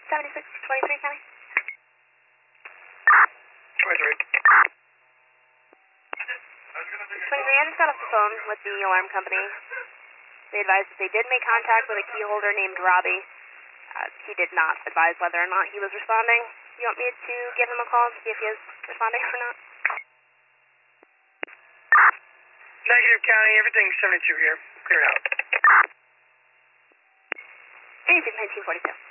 7623 County. 23. 23, I just got off the phone with the alarm company. They advised that they did make contact with a key holder named Robbie. He did not advise whether or not he was responding. You want me to give him a call and see if he is responding or not? Negative, County. Everything's 72 here. Clear out. 86 1942.